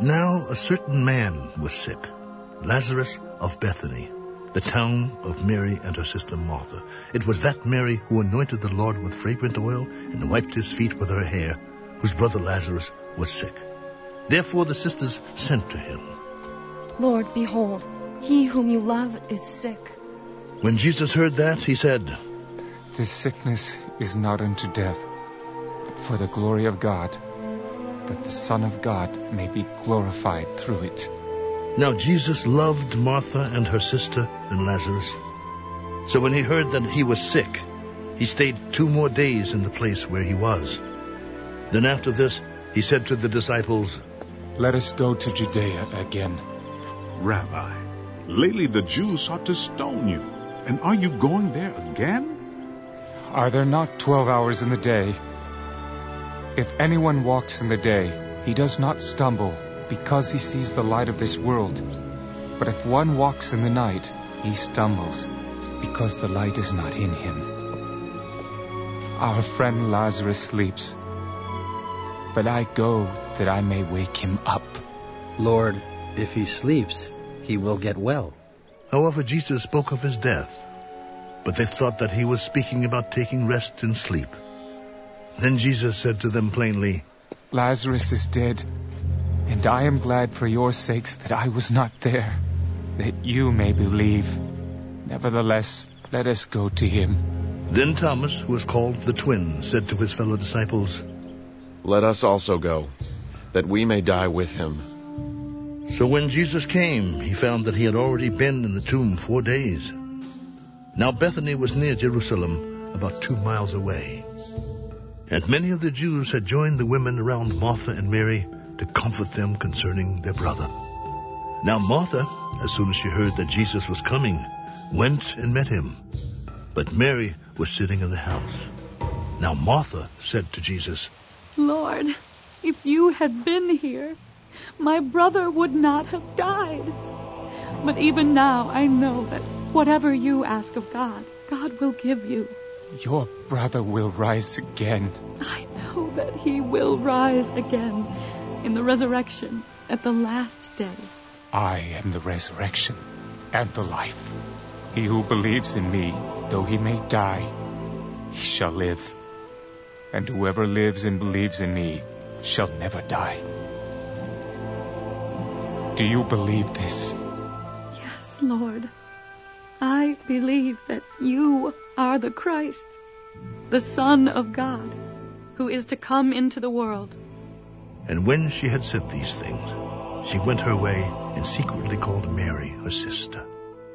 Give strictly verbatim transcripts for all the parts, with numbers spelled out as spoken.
Now a certain man was sick, Lazarus of Bethany, the town of Mary and her sister Martha. It was that Mary who anointed the Lord with fragrant oil and wiped his feet with her hair, whose brother Lazarus was sick. Therefore the sisters sent to him. Lord, behold, he whom you love is sick. When Jesus heard that, he said, This sickness is not unto death, but for the glory of God, that the Son of God may be glorified through it. Now Jesus loved Martha and her sister and Lazarus. So when he heard that he was sick, he stayed two more days in the place where he was. Then after this, he said to the disciples, Let us go to Judea again. Rabbi, lately the Jews sought to stone you, and are you going there again? Are there not twelve hours in the day? If anyone walks in the day, he does not stumble, because he sees the light of this world. But if one walks in the night, he stumbles, because the light is not in him. Our friend Lazarus sleeps, but I go that I may wake him up. Lord, if he sleeps, he will get well. However, Jesus spoke of his death, but they thought that he was speaking about taking rest and sleep. Then Jesus said to them plainly, Lazarus is dead, and I am glad for your sakes that I was not there, that you may believe. Nevertheless, let us go to him. Then Thomas, who was called the Twin, said to his fellow disciples, Let us also go, that we may die with him. So when Jesus came, he found that he had already been in the tomb four days. Now Bethany was near Jerusalem, about two miles away. And many of the Jews had joined the women around Martha and Mary to comfort them concerning their brother. Now Martha, as soon as she heard that Jesus was coming, went and met him. But Mary was sitting in the house. Now Martha said to Jesus, Lord, if you had been here, my brother would not have died. But even now I know that whatever you ask of God, God will give you. Your brother will rise again. I know that he will rise again in the resurrection at the last day. I am the resurrection and the life. He who believes in me, though he may die, he shall live. And whoever lives and believes in me shall never die. Do you believe this? Yes, Lord. I believe that you are the Christ, the Son of God, who is to come into the world. And when she had said these things, she went her way and secretly called Mary, her sister.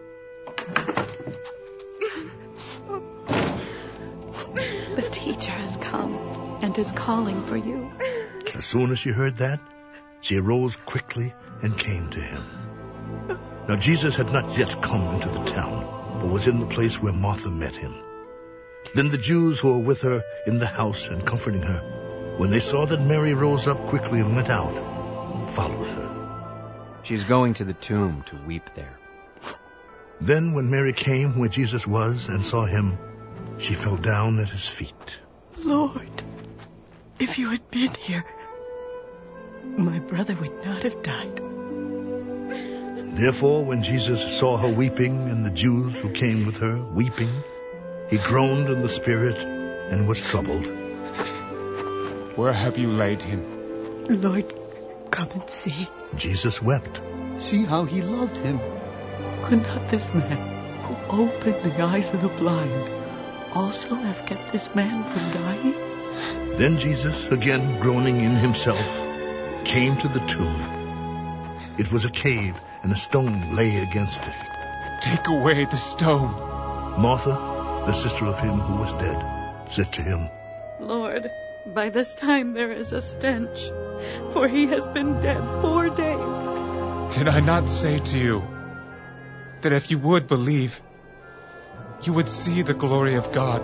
The teacher has come and is calling for you. As soon as she heard that, she arose quickly and came to him. Now Jesus had not yet come into the town, but was in the place where Martha met him. Then the Jews who were with her in the house and comforting her, when they saw that Mary rose up quickly and went out, followed her. She's going to the tomb to weep there. Then when Mary came where Jesus was and saw him, she fell down at his feet. Lord, if you had been here, my brother would not have died. Therefore, when Jesus saw her weeping and the Jews who came with her weeping, he groaned in the spirit and was troubled. Where have you laid him? Lord, come and see. Jesus wept. See how he loved him. Could not this man who opened the eyes of the blind also have kept this man from dying? Then Jesus, again groaning in himself, came to the tomb. It was a cave, and a stone lay against it. Take away the stone. Martha, the sister of him who was dead, said to him, Lord, by this time there is a stench, for he has been dead four days. Did I not say to you that if you would believe, you would see the glory of God?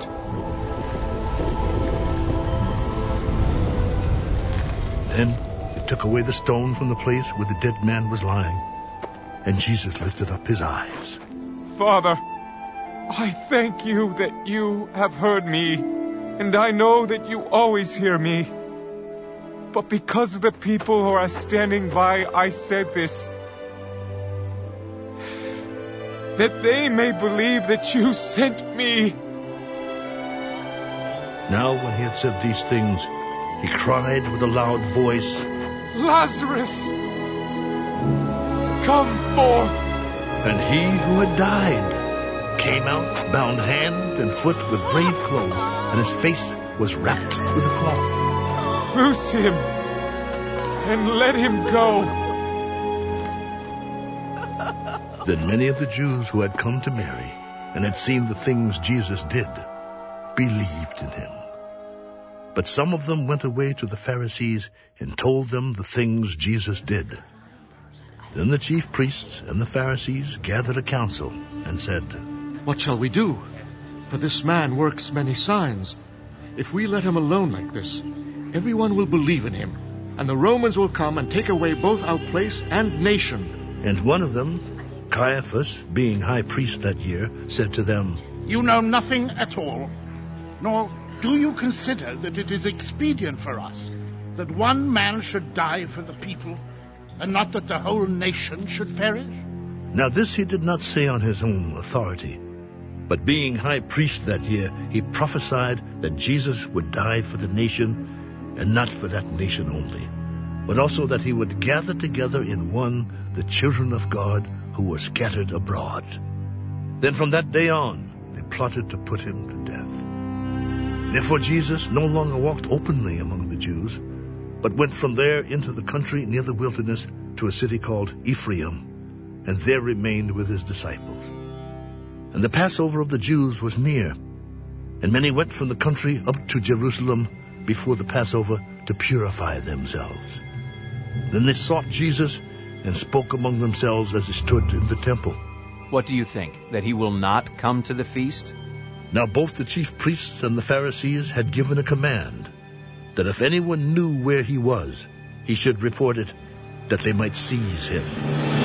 Then they took away the stone from the place where the dead man was lying, and Jesus lifted up his eyes. Father, I thank you that you have heard me, and I know that you always hear me. But because of the people who are standing by, I said this, that they may believe that you sent me. Now when he had said these things, he cried with a loud voice, Lazarus, come forth. And he who had died came out, bound hand and foot with grave clothes, and his face was wrapped with a cloth. Loose him and let him go. Then many of the Jews who had come to Mary and had seen the things Jesus did believed in him. But some of them went away to the Pharisees and told them the things Jesus did. Then the chief priests and the Pharisees gathered a council and said, What shall we do? For this man works many signs. If we let him alone like this, everyone will believe in him, and the Romans will come and take away both our place and nation. And one of them, Caiaphas, being high priest that year, said to them, You know nothing at all, nor do you consider that it is expedient for us that one man should die for the people, and not that the whole nation should perish? Now this he did not say on his own authority, but being high priest that year, he prophesied that Jesus would die for the nation, and not for that nation only, but also that he would gather together in one the children of God who were scattered abroad. Then from that day on, they plotted to put him to death. Therefore Jesus no longer walked openly among the Jews, but went from there into the country near the wilderness to a city called Ephraim, and there remained with his disciples. And the Passover of the Jews was near, and many went from the country up to Jerusalem before the Passover to purify themselves. Then they sought Jesus and spoke among themselves as he stood in the temple. What do you think, that he will not come to the feast? Now both the chief priests and the Pharisees had given a command that if anyone knew where he was, he should report it, that they might seize him.